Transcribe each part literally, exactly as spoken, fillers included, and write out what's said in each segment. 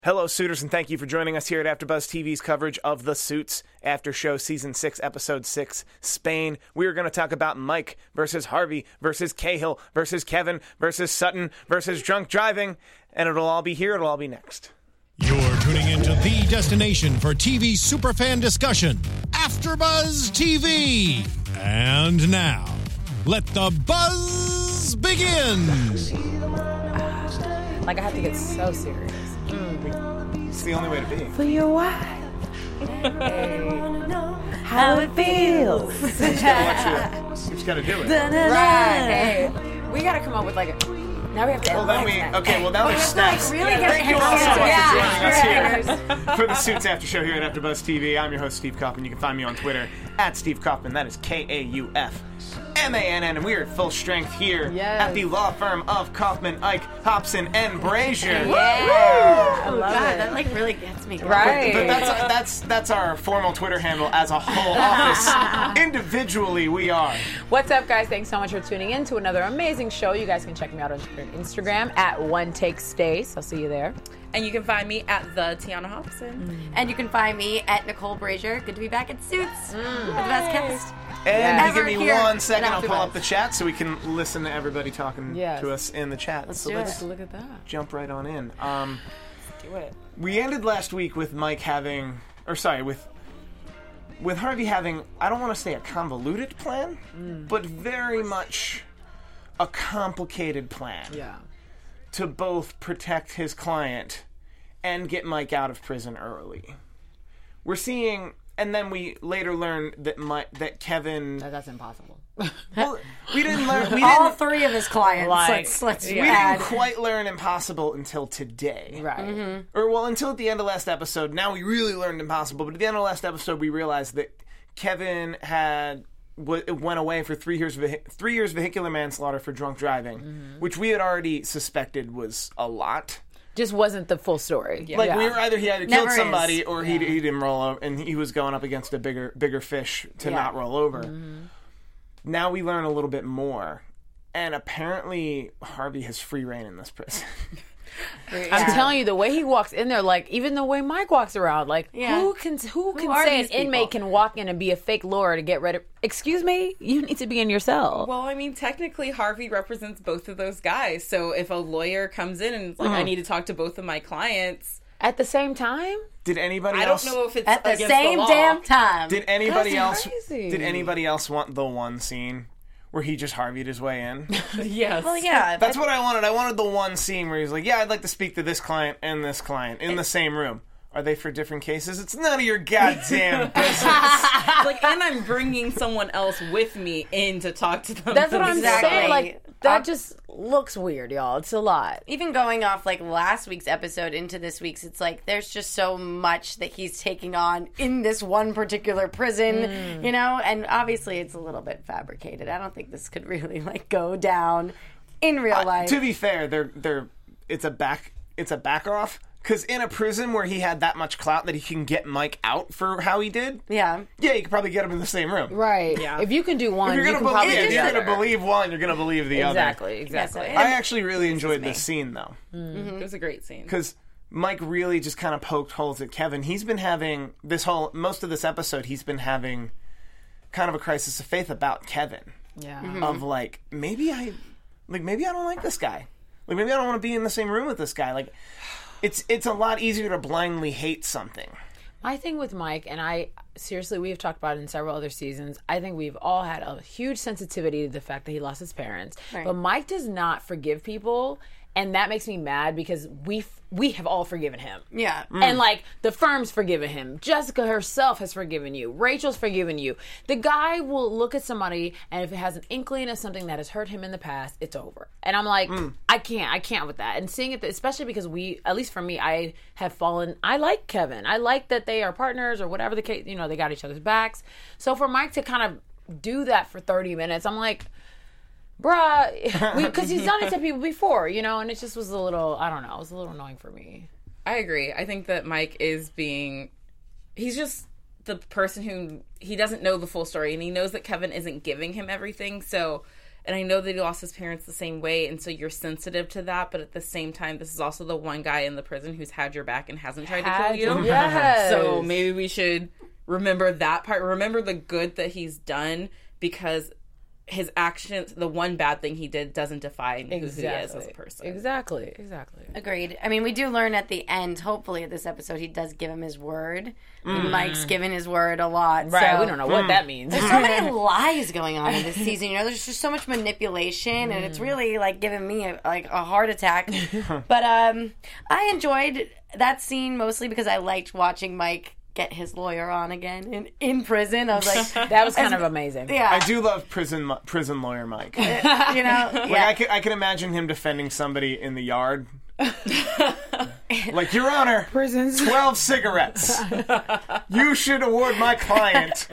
Hello, Suitors, and thank you for joining us here at AfterBuzz T V's coverage of The Suits After Show Season six, Episode six, Spain. We are going to talk about Mike versus Harvey versus Cahill versus Kevin versus Sutton versus drunk driving, and it'll all be here. It'll all be next. You're tuning into the destination for T V superfan discussion, AfterBuzz T V. And now, let the buzz begin. Like, I have to get so serious. It's the only way to be. For your wife. How it feels. You just got to do it. Right. Hey, we got to come up with like a... Now we have to... Well, then we... Okay, well, now there's snaps. Really Thank you all so much yeah. for joining us here for the Suits After Show here at AfterBuzz T V. I'm your host, Steve Kaufman. You can find me on Twitter at Steve Kaufman. That is K A U F M A N N. And we are at full strength here Yes. at the law firm of Kaufman, Ike, Hobson, and Brazier. Yeah. I love God, it. that like really gets me going. Right. But that's that's that's our formal Twitter handle. As a whole office, individually, we are. What's up, guys? Thanks so much for tuning in to another amazing show. You guys can check me out on Instagram at One Take Stace. I'll see you there. And you can find me at the Tiana Hobson. And you can find me at Nicole Brazier. Good to be back at Suits. With the best cast. And Yes. you give me Ever here one second, at I'll pull AfterBuzz. up the chat so we can listen to everybody talking Yes. to us in the chat. Let's so do let's it. Look at that. jump right on in. Um, Do it. we ended last week with Mike having, or sorry, with with Harvey having, I don't want to say a convoluted plan, Mm. but very much a complicated plan Yeah. to both protect his client and get Mike out of prison early. We're seeing, and then we later learned that Mike, that Kevin. That, that's impossible. Well, we didn't learn. We All didn't. three of his clients. Like, let's let's We add. didn't quite learn impossible until today. Right. Or, well, until at the end of last episode. Now we really learned impossible, but at the end of last episode, we realized that Kevin had w- went away for three years vehi- three years vehicular manslaughter for drunk driving, which we had already suspected was a lot. Just wasn't the full story. Like yeah. we were either he had Never killed somebody is. or he he didn't roll over, and he was going up against a bigger bigger fish to Yeah. not roll over. Now we learn a little bit more, and apparently Harvey has free reign in this prison. I'm telling you, the way he walks in there, like even the way Mike walks around, like Yeah. who can who can are say an these people? inmate can walk in and be a fake lawyer to get rid of? Excuse me, you need to be in your cell. Well, I mean, technically, Harvey represents both of those guys. So if a lawyer comes in and is like, Mm-hmm. I need to talk to both of my clients, At the same time, Did anybody I else? don't know if it's At the against same the law. damn time. Did anybody That's else? crazy. Did anybody else want the one scene where he just Harvey'd his way in? Yes. Well, yeah. That's what I wanted. I wanted the one scene where he's like, "Yeah, I'd like to speak to this client and this client in the same room." Are they for different cases? It's none of your goddamn business. like, and I'm bringing someone else with me in to talk to them. that's what I'm Exactly. saying. Like that I'm- just looks weird, y'all. It's a lot. Even going off like last week's episode into this week's, it's like there's just so much that he's taking on in this one particular prison, you know? And obviously it's a little bit fabricated. I don't think this could really like go down in real life. To be fair, they're they're it's a back it's a back off. Because in a prison where he had that much clout that he can get Mike out for how he did, yeah. yeah, you could probably get him in the same room. Right. Yeah. If you can do one, If you're you gonna, can believe, probably if do you're the gonna other. believe one, you're gonna believe the Exactly. other. Exactly. Yeah, so- I actually really enjoyed this scene though, It was a great scene. because Mike really just kind of poked holes at Kevin. He's been having this whole most of this episode. He's been having kind of a crisis of faith about Kevin. yeah. Of like maybe I, like maybe I don't like this guy. Like maybe I don't want to be in the same room with this guy. Like it's it's a lot easier to blindly hate something. My thing with Mike, and I seriously, we've talked about it in several other seasons. I think we've all had a huge sensitivity to the fact that he lost his parents. Right. But Mike does not forgive people, and that makes me mad because we we have all forgiven him. Yeah. And like the firm's forgiven him. Jessica herself has forgiven you. Rachel's forgiven you. The guy will look at somebody, and if it has an inkling of something that has hurt him in the past, it's over. And I'm like, I can't, I can't with that. And seeing it, especially because we, at least for me, I have fallen. I like Kevin. I like that they are partners or whatever the case. You know, they got each other's backs. So for Mike to kind of do that for thirty minutes, I'm like, bruh, because he's done it to people before, you know, and it just was a little, I don't know, it was a little annoying for me. I agree. I think that Mike is being, he's just the person who, he doesn't know the full story, and he knows that Kevin isn't giving him everything, so And I know that he lost his parents the same way, and so you're sensitive to that. But at the same time, this is also the one guy in the prison who's had your back and hasn't tried Had to kill you. Yes. So maybe we should remember that part. Remember the good that he's done, because his actions, the one bad thing he did, doesn't define exactly. who he is as a person. Exactly. Exactly. Agreed. I mean, we do learn at the end, hopefully, of this episode, he does give him his word. Mm. Mike's given his word a lot. Right. So. We don't know what that means. There's so many lies going on in this season. You know, there's just so much manipulation, mm. and it's really, like, giving me, a, like, a heart attack. But um, I enjoyed that scene mostly because I liked watching Mike get his lawyer on again in, in prison. I was like, that was kind of amazing. Yeah. I do love prison prison lawyer Mike. You know, like yeah. I can I can imagine him defending somebody in the yard. Like, Your Honor, Prisons. twelve cigarettes. You should award my client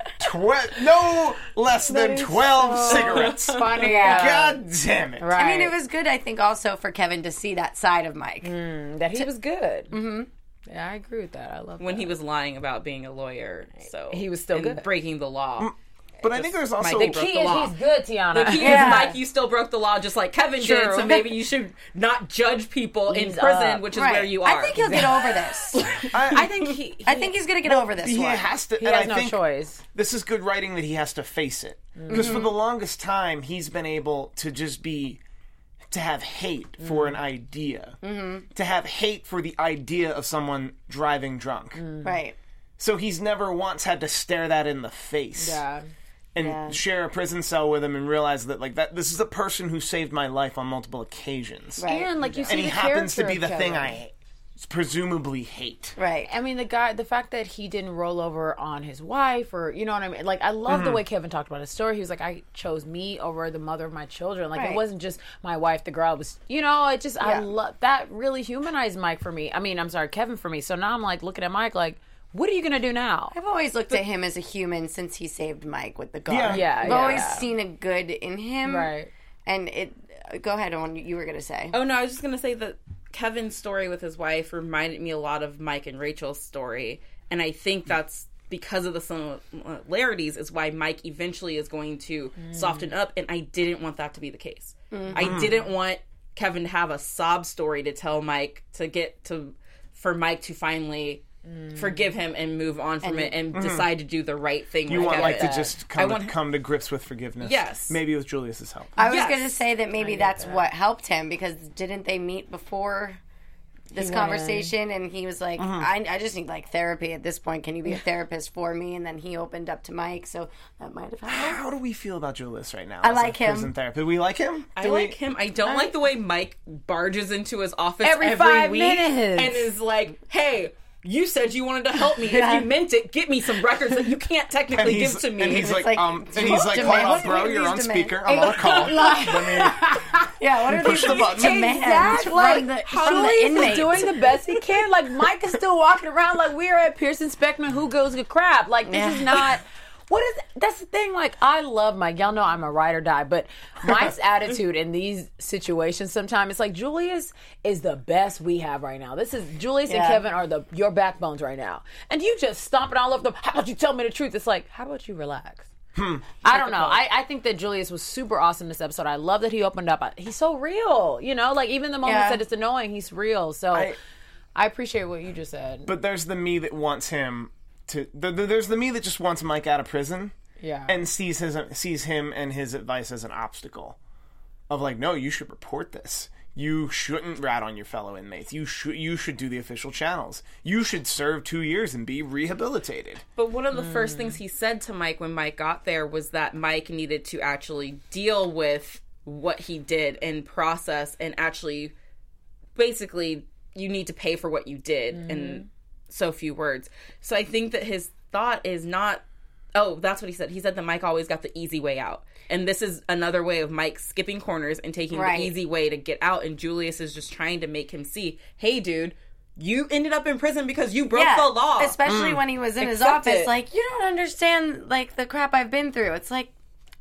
tw- no less than twelve so cigarettes. Funny. Yeah. God damn it! Right. I mean, it was good, I think, also for Kevin to see that side of Mike. Mm, that he was good. Mm-hmm. Yeah, I agree with that. I love when that. he was lying about being a lawyer. So He was still and good. breaking the law. But I think there's also Mike The broke key the is law. he's good, Tiana. The key Yeah. is, Mike, you still broke the law just like Kevin did, True. so maybe you should not judge people in He's prison, up. which is Right. where you are. I think he'll get over this. I think he. I think he's going to get over this he one. has to. he and has I no think choice. this is good writing that he has to face it, because for the longest time he's been able to just be. To have hate for an idea. Mm-hmm. To have hate for the idea of someone driving drunk. Right. So he's never once had to stare that in the face. Yeah. And Yeah. share a prison cell with him and realize that, like, that this is a person who saved my life on multiple occasions. Right. And like you see, And he the happens to character be of the thing Kevin. I presumably hate. Right. I mean, the guy, the fact that he didn't roll over on his wife, or you know what I mean. Like, I love the way Kevin talked about his story. He was like, "I chose me over the mother of my children." Like, Right. it wasn't just my wife. The girl was, you know, it just I Yeah. love that. Really humanized Mike for me. I mean, I'm sorry, Kevin for me. So now I'm like looking at Mike, like, what are you gonna do now? I've always looked at him as a human since he saved Mike with the gun. Yeah. Yeah, I've yeah. always seen a good in him. Right. And it. Go ahead on what you were going to say. Oh, no, I was just going to say that Kevin's story with his wife reminded me a lot of Mike and Rachel's story. And I think that's because of the similarities is why Mike eventually is going to mm. soften up. And I didn't want that to be the case. Mm-hmm. I didn't want Kevin to have a sob story to tell Mike to get to, for Mike to finally mm. forgive him and move on from and, it and mm-hmm. decide to do the right thing. You with want Kevin. like to just come, want, to, come to grips with forgiveness. Yes. Maybe with Julius's help. I was Yes. going to say that maybe that's that. what helped him, because didn't they meet before this conversation? And he was like, mm-hmm. I, I just need like therapy at this point. Can you be a therapist for me? And then he opened up to Mike, so that might have happened. How do we feel about Julius right now? I as like a him. Prison therapist? Do we like him? I do like we... him. I don't I... like the way Mike barges into his office every, every five week minutes and is like, "Hey, you said you wanted to help me. Yeah. If you meant it, get me some records that you can't technically give to me." And he's It's like, like, um, and he's like, demand- hold up, bro, what are you're these on demands? speaker. I'm on a call. Let me... Yeah, what are Push these the button. demands Exactly. from Like, the, how from the Julius inmates? is doing the best he can. Like, Mike is still walking around like we are at Pearson Speckman, who goes to crap. Like, this Yeah. is not. What is that's the thing? Like, I love Mike. Y'all know I'm a ride or die, but Mike's attitude in these situations sometimes it's like Julius is the best we have right now. This is Julius Yeah. and Kevin are the your backbones right now, and you just stomping all over them. How about you tell me the truth? It's like, how about you relax? Hmm. I don't know. I, I think that Julius was super awesome this episode. I love that he opened up. He's so real, you know. Like even the moments Yeah. that it's annoying, he's real. So I- I appreciate what you just said. But there's the me that wants him to. The, the, there's the me that just wants Mike out of prison. Yeah. And sees his sees him and his advice as an obstacle. Of like, no, you should report this. You shouldn't rat on your fellow inmates. You should you should do the official channels. You should serve two years and be rehabilitated. But one of the Mm. first things he said to Mike when Mike got there was that Mike needed to actually deal with what he did and process and actually, basically, you need to pay for what you did Mm-hmm. in so few words. So I think that his thought is not, oh, that's what he said. He said that Mike always got the easy way out. And this is another way of Mike skipping corners and taking Right. the easy way to get out. And Julius is just trying to make him see, hey, dude, you ended up in prison because you broke Yeah, the law. especially when he was in his Accept office. it. Like, you don't understand, like, the crap I've been through. It's like,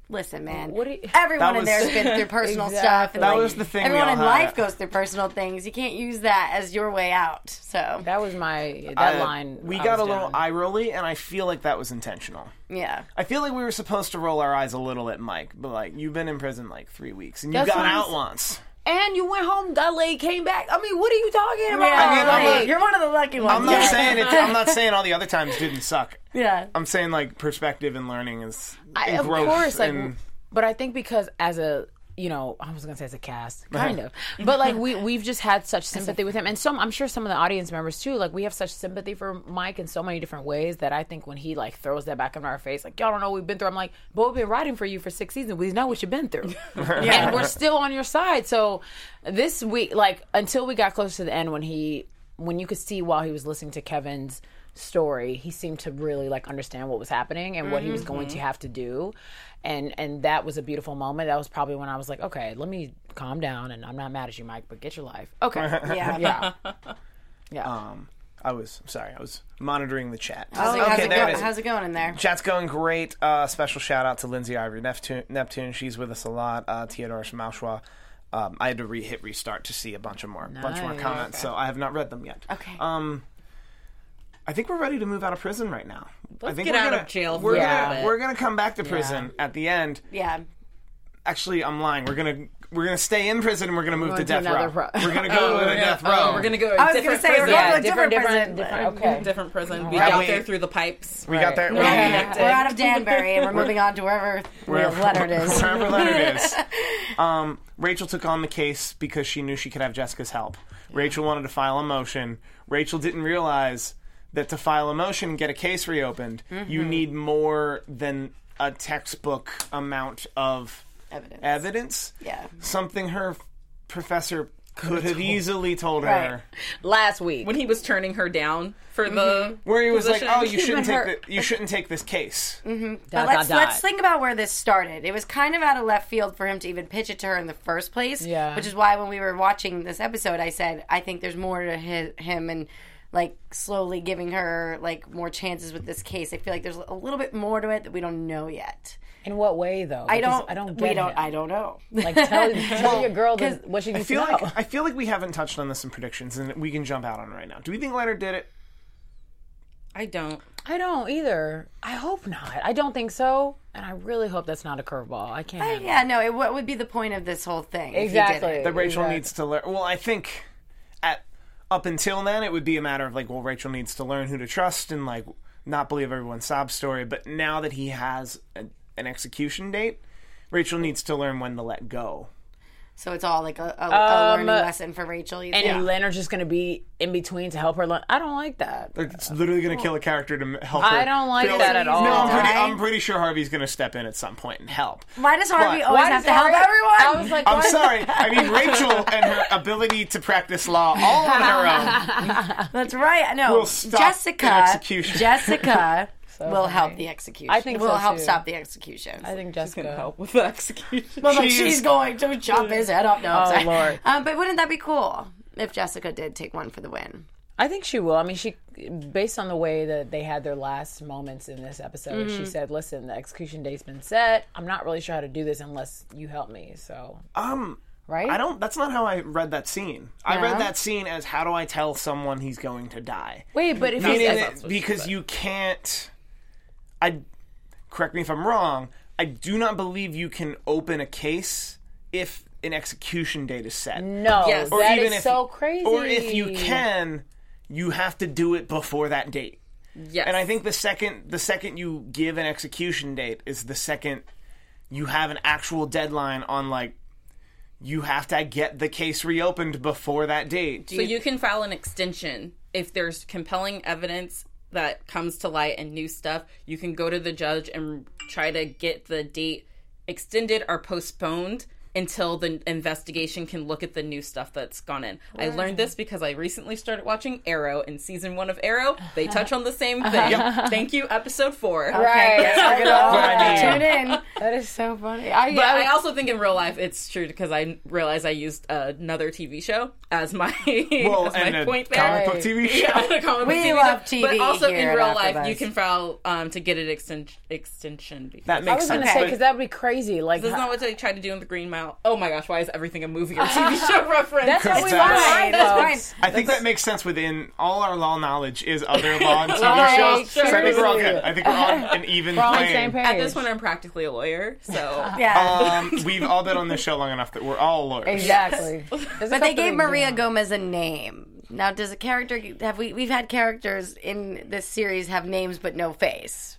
Listen, man. What do you- Everyone That in there was- has been through personal Exactly. stuff. And That like, was the thing we Everyone all in had. life goes through personal things. You can't use that as your way out. So, That was my that Uh, line. we I got a was little down. eye rolly, and I feel like that was intentional. yeah. I feel like we were supposed to roll our eyes a little at Mike, but like you've been in prison like three weeks, and you That's got what I'm out s- once. And you went home, got laid, came back. I mean, what are you talking about? Yeah, I mean, I'm like, not- you're one of the lucky ones. I'm not yeah. saying it. I'm not saying all the other times didn't suck. Yeah. I'm saying like perspective and learning is I, and of growth course, like, and but I think because as a, you know, I was gonna say as a cast, kind of, but like we we've just had such sympathy with him, and some I'm sure some of the audience members too. Like we have such sympathy for Mike in so many different ways that I think when he like throws that back in our face, like y'all don't know what we've been through. I'm like, but we've been writing for you for six seasons. We know what you've been through, and we're still on your side. So this week, like until we got close to the end, when he when you could see while he was listening to Kevin's story, he seemed to really like understand what was happening and what he was going to have to do, and and that was a beautiful moment. That was probably when I was like, okay, let me calm down, and I'm not mad at you, Mike, but get your life. Okay, Yeah. yeah, yeah. um. I was sorry. I was monitoring the chat. How's, it, okay, how's, it there go- it is. how's it going in there? Chat's going great. Uh, special shout out to Lindsay Ivory Neptune. Neptune. She's with us a lot. Uh, Theodore Schmauschwa. Um, I had to re- hit restart to see a bunch of more, bunch more Nice. comments, so I have not read them yet. Okay. Um, I think we're ready to move out of prison right now. I Let's think get we're out gonna, of jail for We're a Yeah. gonna bit. we're gonna come back to prison at the end. Yeah. Actually, I'm lying. We're gonna we're gonna stay in prison and we're gonna move Going to to death another row. pro- We're gonna go to we're death gonna- row. oh, we're gonna go. I was different gonna say, we're prison. going to a different, different, different, prison. different. Okay. different prison. We Right. got We- there through the pipes. we got there. We're, Yeah. we're out of Danbury and we're moving on to wherever Wherever- the letter it is. Wherever Leonard is. Um, Rachel took on the case because she knew she could have Jessica's help. Rachel wanted to file a motion. Rachel didn't realize that to file a motion and get a case reopened, you need more than a textbook amount of Evidence. evidence. Yeah. Something her professor could have easily told Right. her. Last week, When he was turning her down for the Where he was position. like, "Oh, you shouldn't Even take her- the, you shouldn't take this case." dot, But dot, let's dot. let's think about where this started. It was kind of out of left field for him to even pitch it to her in the first place. Yeah. Which is why when we were watching this episode, I said I think there's more to hi- him and like slowly giving her like more chances with this case. I feel like there's a little bit more to it that we don't know yet. in what way though? I Because don't. I don't. We Get don't. him. I don't know. Like tell, tell your girl that, what she I needs feel to know. like I feel like we haven't touched on this in predictions, and we can jump out on it right now. Do we think Leonard did it? I don't. I don't either. I hope not. I don't think so, and I really hope that's not a curveball. I can't. Uh, yeah. No. It, what would be the point of this whole thing? if he did Exactly. it? That Rachel Exactly. needs to learn. Well, I think at up until then, it would be a matter of like, well, Rachel needs to learn who to trust and like not believe everyone's sob story. But now that he has a, an execution date, Rachel needs to learn when to let go. So it's all like a, a, a Um, learning lesson for Rachel. You And think? Leonard's just going to be in between to help her learn. I don't like that. It's literally going to kill a character to m- help her. I don't like feel that at all. No, I'm pretty, Right? I'm pretty sure Harvey's going to step in at some point and help. Why does Harvey But- always Why have does to help Harry- everyone? I was like, I'm why- sorry. I mean, Rachel and her ability to practice law all on her own. That's right. No, Will stop Jessica. an execution. Jessica will funny. help the execution. I think will so, help too. stop the execution. I think Jessica. Help with the execution. well, like She she's is- going to chop his head off. No, I'm Oh, sorry. Lord. Um, but wouldn't that be cool if Jessica did take one for the win? I think she will. I mean, she, based on the way that they had their last moments in this episode, Mm-hmm. she said, "Listen, the execution date's been set. I'm not really sure how to do this unless you help me." So, Um, right? I don't. That's not how I read that scene. I No? read that scene as how do I tell someone he's going to die? Wait, but if Meaning he's that- because you can't. I correct me if I'm wrong. I do not believe you can open a case if an execution date is set. no, Yes. Or that even is if- so crazy. Or if you can, you have to do it before that date. Yes. And I think the second the second you give an execution date is the second you have an actual deadline on like you have to get the case reopened before that date. So you can file an extension if there's compelling evidence that comes to light and new stuff. You can go to the judge and try to get the date extended or postponed until the investigation can look at the new stuff that's gone in. I learned this because I recently started watching Arrow. In season one of Arrow, they touch on the same thing. Thank you, episode four. Right. Yes, we're gonna all tune in. That is so funny. I, But I, I also think in real life it's true because I realized I used another T V show as my, Well, as and my a point there. comic book T V show. Yeah, a comic book We T V love show. T V But also here in at real life, AfterBuzz. you can file um, to get an exten- extension. That I makes was sense. gonna say but- because that would be crazy. Like Isn't that what they tried to do in the Green Mile? Oh my gosh, why is everything a movie or T V show reference? that's what we Exactly. want, Fine, that's folks. fine. I think that makes sense within all our law knowledge is other law and T V Right, shows. So I think we're all seriously. good. I think we're on an even We're all on the plane. same page. At this point, I'm practically a lawyer, so Yeah. Um, we've all been on this show long enough that we're all lawyers. Exactly. But they gave Maria Gomez a name. Now, does a character have we? We've had characters in this series have names but no face.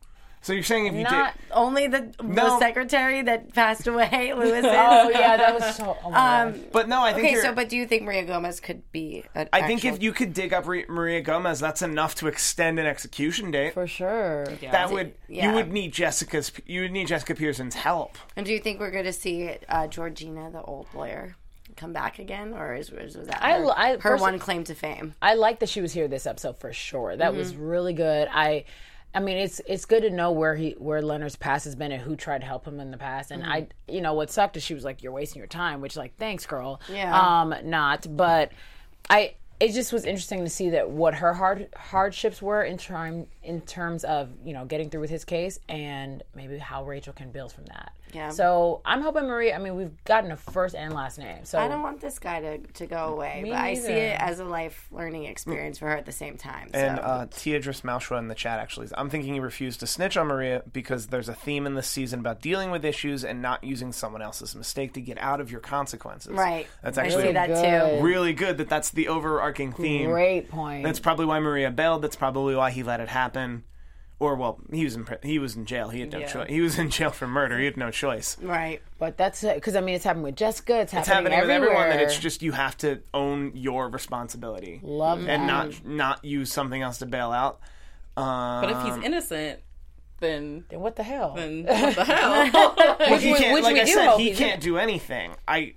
So you're saying if you Not. did, Only the, No. the secretary that passed away, Lewis. is. Oh yeah, that was so. Oh, my Um, gosh. but no, I think okay, you're, so but do you think Maria Gomez could be? An I think actual- if you could dig up Re- Maria Gomez, that's enough to extend an execution date. For sure. That would Yeah. you would need Jessica's you would need Jessica Pearson's help. And do you think we're going to see uh, Georgina, the old lawyer, come back again, or is was that I- her, I- her first- one claim to fame? I like that she was here this episode for sure. That was Mm-hmm. really good. I, I mean, it's it's good to know where he where Leonard's past has been and who tried to help him in the past. And I, Mm-hmm. you know, what sucked is she was like, "You're wasting your time," which like, thanks, girl. Yeah. Um, not, but I. It just was interesting to see that what her hard hardships were in term in terms of you know getting through with his case and maybe how Rachel can build from that. Yeah. So I'm hoping Maria. I mean, we've gotten a first and last name. So I don't want this guy to, to go away, Me but I see neither. it as a life learning experience for her at the same time. So. And uh, Teodris Malshua in the chat actually, I'm thinking he refused to snitch on Maria because there's a theme in this season about dealing with issues and not using someone else's mistake to get out of your consequences. right. That's I actually see that good. too. really good. That that's the overarching theme. Great point. That's probably why Maria bailed. That's probably why he let it happen. Or well, he was in pri- he was in jail. He had no Yeah. choice. He was in jail for murder. He had no choice. Right. But that's because I mean it's happening with Jessica. It's happening, It's happening with everywhere. everyone. That it's just you have to own your responsibility Love that. and not not use something else to bail out. Um, but if he's innocent, then Then what the hell? then what the hell? well, he which can't, we- like which I we do said, hope he he's can't do anything. I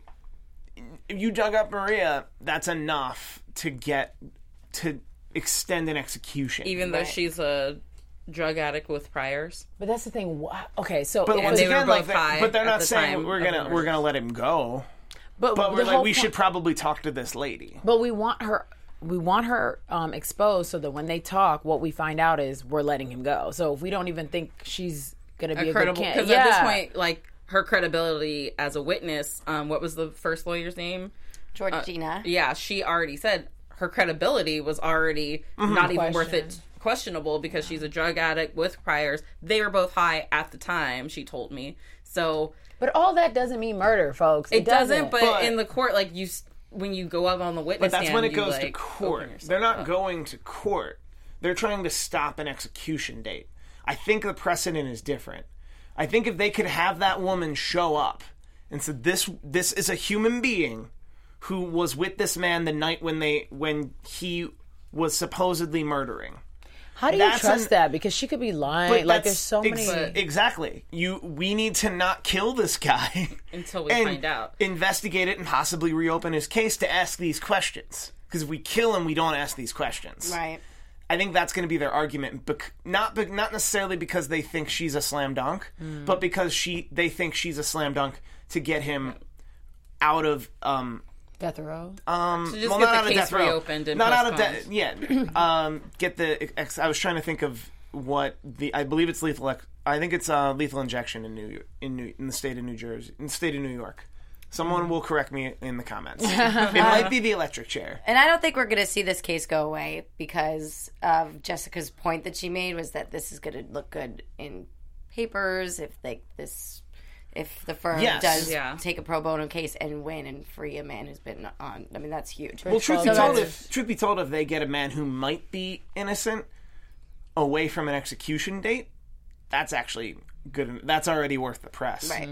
if you dug up Maria, that's enough to get to extend an execution. Even though she's a drug addict with priors. But that's the thing. wha- Okay, so but it once was, they were again, though, both they- high but they're at not the saying time we're of gonna the we're gonna let him go. but, But the we're like, whole we point- should probably talk to this lady. But we want her. We want her um, exposed so that when they talk, what we find out is we're letting him go. So if we don't even think she's gonna be a, Credible, good because candidate, at this yeah. point, like her credibility as a witness. Um, what was the first lawyer's name? Georgina. Yeah, she already said her credibility was already not even worth it, questionable because she's a drug addict with priors. They were both high at the time. She told me so. But all that doesn't mean murder, folks. It, doesn't, but, But- in the court, like you, s- when you go up on the witness But that's stand, when it you, goes to like, court. open yourself They're not up. going to court. They're trying to stop an execution date. I think the precedent is different. I think if they could have that woman show up and said this this is a human being who was with this man the night when they when he was supposedly murdering. How do you That's trust an- that? Because she could be lying. But Like that's there's so ex- many. exactly. You we need to not kill this guy Until we and find out. investigate it and possibly reopen his case to ask these questions. Because if we kill him, we don't ask these questions. Right. I think that's going to be their argument, bec- not be- not necessarily because they think she's a slam dunk, Mm. but because she they think she's a slam dunk to get him out of um Death row. um To just well, get not the out of case death row. reopened and not out of death postponed. yeah um get the ex- I was trying to think of what the I believe it's lethal ex- I think it's uh, lethal injection in New in New in the state of New Jersey in the state of New York. Someone will correct me in the comments. It might be the electric chair. And I don't think we're going to see this case go away because of Jessica's point that she made was that this is going to look good in papers if they, this if the firm Yes. does Yeah. take a pro bono case and win and free a man who's been on. I mean, that's huge. Well, truth be So told, that's- if truth be told, if they get a man who might be innocent away from an execution date, that's actually good. That's already worth the press. Right.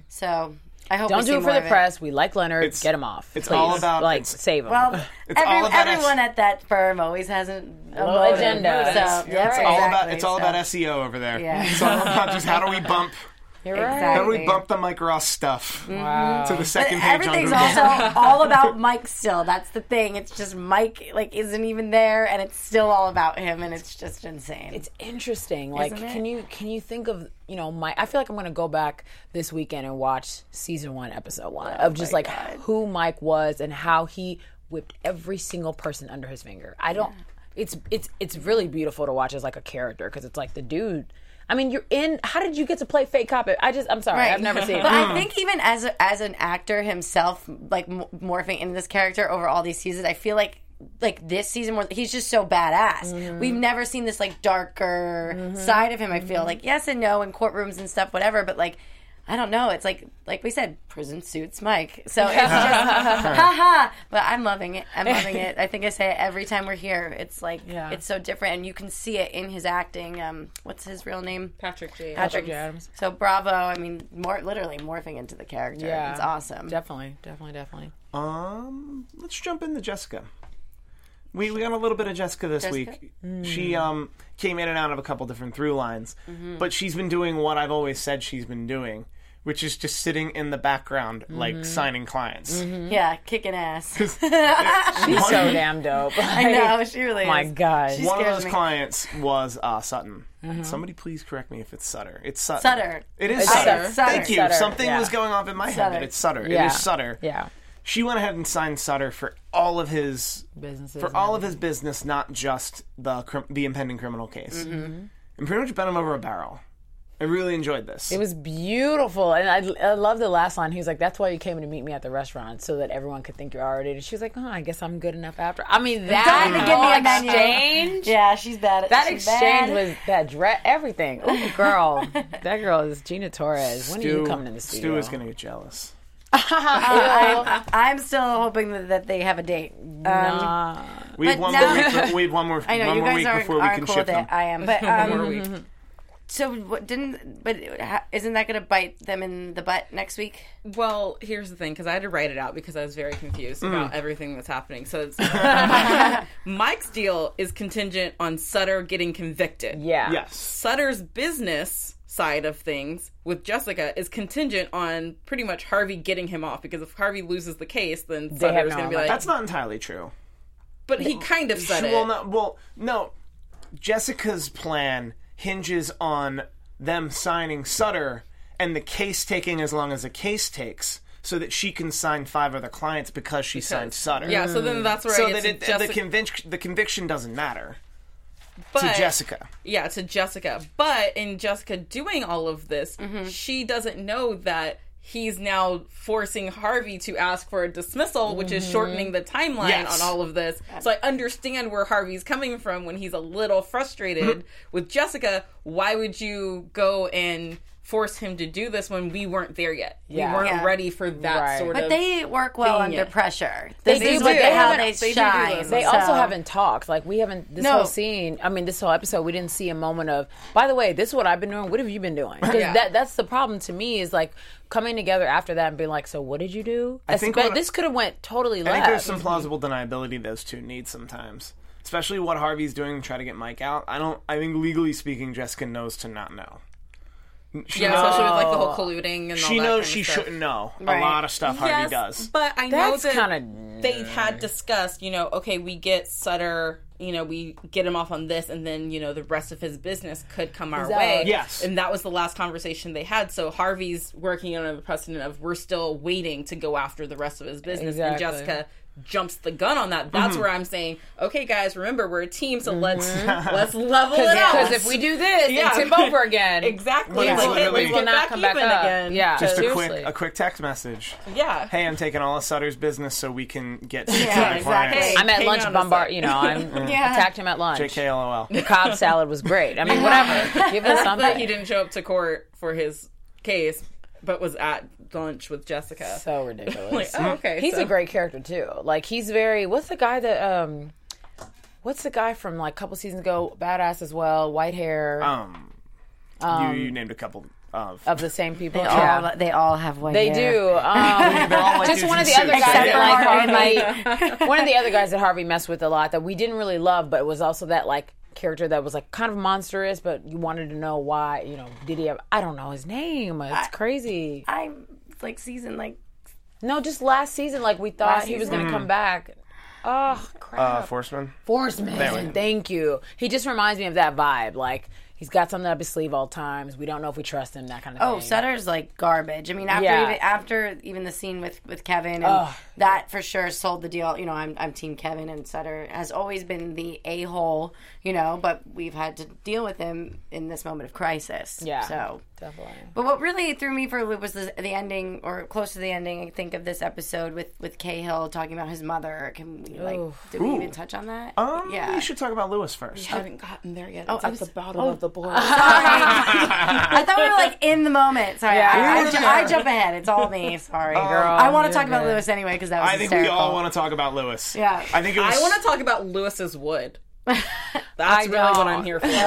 So I hope Don't we do see it for more the of press. We like Leonard. It's- Get him off. it's please. all about- like it's- save him. Well, It's every, all about everyone S- at that firm always has a, a little motive. agenda. So, Yes, yeah, It's all about exactly. it's all So- about S E O over there. Yeah. It's all about just how do we bump You're right. Exactly. Then we bump the Mike Ross stuff Wow. to the second But page. everything's on Google. also all about Mike still. That's the thing. It's just Mike like isn't even there, and it's still all about him, and it's just insane. It's interesting. Like, Isn't it? can you can you think of you know Mike? I feel like I'm going to go back this weekend and watch season one, episode one of just my like God. who Mike was and how he whipped every single person under his finger. I don't. It's it's it's really beautiful to watch as like a character because it's like the dude. I mean, you're in. How did you get to play fake cop? I just. I'm sorry. Right. I've never seen it. But I think even as a, as an actor himself, like m- morphing into this character over all these seasons, I feel like like this season more, he's just so badass. Mm-hmm. We've never seen this like darker side of him. I feel like yes and no in courtrooms and stuff, whatever. But like. I don't know. It's like, like we said, prison suits Mike. So it's just, haha. But I'm loving it. I'm loving it. I think I say it every time we're here. It's like, Yeah. it's so different, and you can see it in his acting. Um, what's his real name? Patrick J. Patrick J. Adams. So bravo. I mean, more literally morphing into the character. Yeah, It's awesome. Definitely, definitely, definitely. Um, let's jump into Jessica. We we got a little bit of Jessica this Jessica? week. She um came in and out of a couple different through lines, but she's been doing what I've always said she's been doing, which is just sitting in the background, like signing clients. Yeah, kicking ass. She's so damn dope. I know, she really is. My God. She One of scares those me. clients was uh, Sutton. Somebody please correct me if it's Sutter. It's Sutter. Sutter. It is It's Sutter. Sutter. Sutter. Thank you. Sutter, Something yeah. was going off in my Sutter. head. It's Sutter. Yeah. It is Sutter. Yeah. She went ahead and signed Sutter for all of his Businesses. for all of his business, not just the crim- the impending criminal case. Mm-hmm. And pretty much bent him over a barrel. I really enjoyed this. It was beautiful, and I, I love the last line. He was like, "That's why you came to meet me at the restaurant, so that everyone could think you're already." And she was like, "Oh, I guess I'm good enough after." I mean, that Don't even give me a whole menu. exchange. Yeah, she's bad. That she's exchange bad. was that dress, everything. Ooh, girl, that girl is Gina Torres. When are you coming in the studio? Stu is going to get jealous. I, I'm still hoping that, that they have a date. Um, Nah. We have But one now- more week. We have one more. I know one you more guys week aren't, before we aren't can cool ship with them. it. I am, but More um, week. so what, didn't but ha- isn't that going to bite them in the butt next week? Well, here's the thing, because I had to write it out because I was very confused Mm. about everything that's happening. So it's, Mike's deal is contingent on Sutter getting convicted. Yeah. Yes. Sutter's business side of things with Jessica is contingent on pretty much Harvey getting him off, because if Harvey loses the case, then have Sutter's no going to be money. like, That's not entirely true. but he kind of said She- it. well, no, well, no. Jessica's plan hinges on them signing Sutter and the case taking as long as the case takes, so that she can sign five other clients because she signed Sutter. Yeah, so then that's where So I that get it, to Jessica. the conviction the conviction doesn't matter but, to Jessica. Yeah, to Jessica. But in Jessica doing all of this, Mm-hmm. she doesn't know that he's now forcing Harvey to ask for a dismissal, which is shortening the timeline Yes. on all of this. So I understand where Harvey's coming from when he's a little frustrated with Jessica. Why would you go and force him to do this when we weren't there yet? Yeah. We weren't Yeah. ready for that Right. sort But of... they work well thing under yet. pressure. They This do, is but what they how haven't- they they do do shine. this. They so. also haven't talked. Like, we haven't, this No. whole scene, I mean, this whole episode, we didn't see a moment of, by the way, this is what I've been doing. What have you been doing? Because Yeah. that, that's the problem to me is like coming together after that and being like, so what did you do? I think Espe- what- this could have went totally I left. think there's some plausible deniability those two need sometimes, especially what Harvey's doing to try to get Mike out. I don't. I think legally speaking, Jessica knows to not know. She Yeah, knows, especially with like the whole colluding and all she that knows kind of she stuff. shouldn't know Right. a lot of stuff Harvey Yes, does. but I know That's that kinda- they had discussed, you know, okay, we get Sutter, you know, we get him off on this, and then, you know, the rest of his business could come our Exactly. way. Yes. And that was the last conversation they had. So Harvey's working on a precedent of we're still waiting to go after the rest of his business. Exactly. And Jessica jumps the gun on that. That's where I'm saying, okay, guys, remember, we're a team, so let's let's level it out. Because if we do this, Yeah. it's tip over again. Exactly. But Like, it's hey, literally- let's get cannot back come back even up. again. Yeah. Just a Seriously. quick, a quick text message. Yeah. Hey, I'm taking all of Sutter's business so we can get six Yeah, other exactly. clients. Hey, I'm at hang lunch on a bombard, sec. you know, I'm Yeah. attacked him at lunch. J K L O L. The Cobb salad was great. I mean, whatever. Give us But something. he didn't show up to court for his case, but was at lunch with Jessica. So ridiculous. like, oh, okay. He's so- a great character too. Like, he's very. What's the guy that? um What's the guy from like a couple seasons ago? Badass as well, white hair Um, you, you named a couple of. of the same people. They yeah, all they all have white they hair. do. Um, They're all like just dudes one in of the suits. other guys Except that for like Harvey. One of the other guys that Harvey messed with a lot that we didn't really love, but it was also that like character that was like kind of monstrous, but you wanted to know why. You know, did he have? I don't know his name. It's I, crazy. I like season like no, just last season, like we thought Last he was season? going to come back. Oh crap! Uh, Forceman. Forceman. Thank you. He just reminds me of that vibe. Like he's got something up his sleeve all times. We don't know if we trust him. That kind of oh thing. Sutter's like garbage. I mean after Yeah. even after even the scene with, with Kevin and Ugh. that for sure sold the deal. You know I'm I'm team Kevin and Sutter has always been the a hole. You know, but we've had to deal with him in this moment of crisis. Yeah. So. Definitely. But what really threw me for a loop was the, the ending, or close to the ending, I think, of this episode with, with Cahill talking about his mother. Can we, like, Ooh. did we even touch on that? Um, yeah. we should talk about Lewis first. I haven't gotten there yet. Oh, It's I at was- the bottom oh. of the board. I thought we were, like, in the moment. Sorry. Yeah, I, I, we ju- were. I jump ahead. It's all me. Sorry. Girl, I want to you're talk about good. Lewis anyway, because that was I think hysterical. we all want to talk about Lewis. Yeah. I think it was. I want to talk about Lewis's wood. That's I really what don't. I'm here for.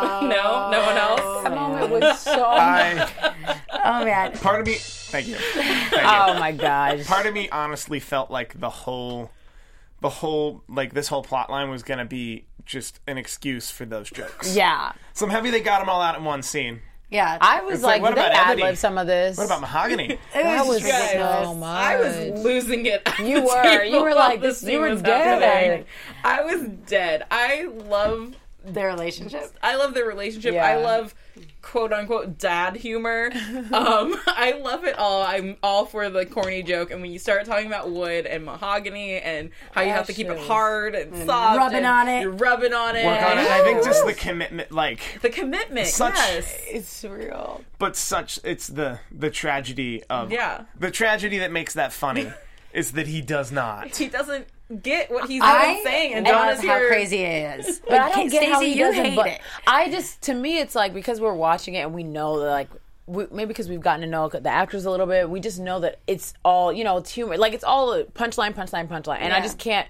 no, no one else. That moment was so. I, Oh, man. part of me. Thank you. Thank you. Oh my gosh. Part of me honestly felt like the whole, the whole like this whole plot line was gonna be just an excuse for those jokes. Yeah. So I'm happy they got them all out in one scene. Yeah. I was It's like, like, what did they about ad Ebony? lib some of this? What about Mahogany? it That was just ridiculous. so much. I was losing it. at You the were. table You were while like, this you scene were was dead. happening. I was dead. I love Their relationship. I love their relationship. Yeah. I love quote unquote dad humor. um, I love it all. I'm all for the corny joke. And when you start talking about wood and mahogany and how you have to keep it Ashes. hard and soft, rubbing and on it. you're rubbing on it. Work on it. I think just the commitment, like, the commitment. Such- yes. It's surreal. but such it's the the tragedy of Yeah. the tragedy that makes that funny is that he does not. He doesn't get what he's I even saying, and love Donna's how here. crazy it is. But I don't get how Stacey, he you doesn't. hate But it. I just, to me, it's like because we're watching it and we know that, like, we, maybe because we've gotten to know the actors a little bit, we just know that it's all, you know, it's humor. Like, it's all punchline, punchline, punchline, and I Yeah. just can't.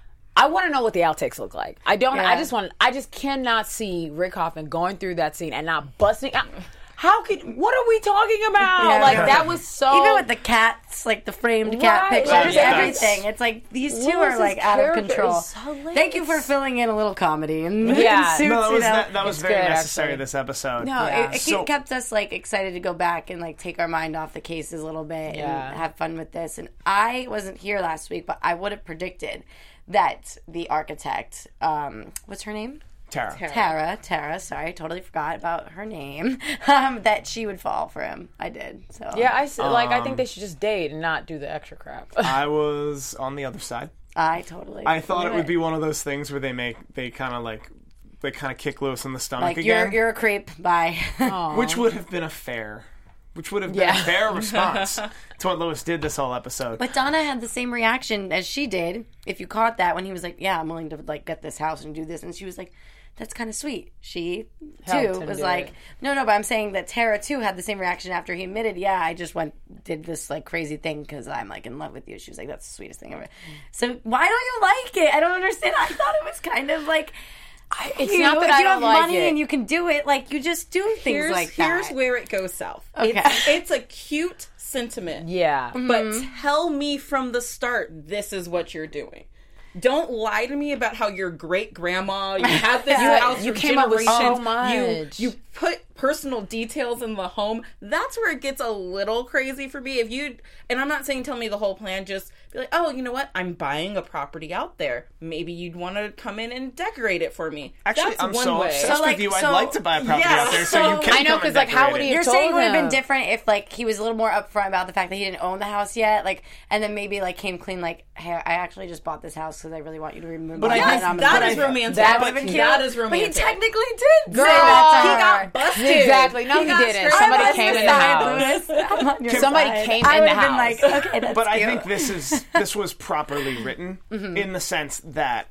I want to know what the outtakes look like. I don't. I Yeah. just want. I just cannot see Rick Hoffman going through that scene and not busting out. How could? What are we talking about? Yeah. Like that was so. Even with the cats, like the framed cat Right, pictures, right, yeah. everything. It's like these two Lewis's are like out of character control. is hilarious. Thank you for filling in a little comedy and Yeah. suits, No, that you was know. that, that was It's very good, necessary actually. this episode. No, Yeah. it, it So- kept us like excited to go back and like take our mind off the cases a little bit Yeah. and have fun with this. And I wasn't here last week, but I would have predicted that the architect, um, what's her name? Tara. Tara, Tara, sorry, totally forgot about her name. Um, that she would fall for him. I did. So Yeah, I s- like. I Um, think they should just date and not do the extra crap. I was on the other side. I totally. I thought it knew would be one of those things where they make they kind of like they kind of kick Lewis in the stomach like you're again, you're a creep. Bye. which would have been a fair, which would have been Yeah. a fair response to what Lewis did this whole episode. But Donna had the same reaction as she did. If you caught that when he was like, "Yeah, I'm willing to like get this house and do this," and she was like, "That's kind of sweet." She Helped too him was do like, it. "No, no," but I'm saying that Tara too had the same reaction after he admitted, "Yeah, I just went did this like crazy thing because I'm like in love with you." She was like, "That's the sweetest thing ever." So why don't you like it? I don't understand. I thought it was kind of like. It's you, not that if I you don't have like money it. and you can do it, like you just do things Here's, like that. here's where it goes south. Okay. It's, it's a cute sentiment. Yeah. But tell me from the start, this is what you're doing. Don't lie to me about how your great grandma, you had this house you for came up with so generations, much. You, you put personal details in the home. That's where it gets a little crazy for me. If you, and I'm not saying tell me the whole plan, just be like, oh, you know what? I'm buying a property out there. Maybe you'd want to come in and decorate it for me. Actually, That's I'm one so way. obsessed So, like, with you. so- I'd like to buy a property Yeah, out there, so, so- you can I know, come 'cause, and like, how decorate would it. he- You're told saying it would have been him. different if like he was a little more upfront about the fact that he didn't own the house yet, like, and then maybe like came clean, like, hey, I actually just bought this house because I really want you to remember. But I it, think and I'm that gonna- is romantic. That That, would've been that cute. is But he romantic. technically did Girl, say that to he her. got busted. Exactly. No, he got didn't. straight Somebody busted. came in the Side, house. Lewis. I'm on your Somebody side. came I in would the have been house. like, okay, that's But I cute. think this is this was properly written in the sense that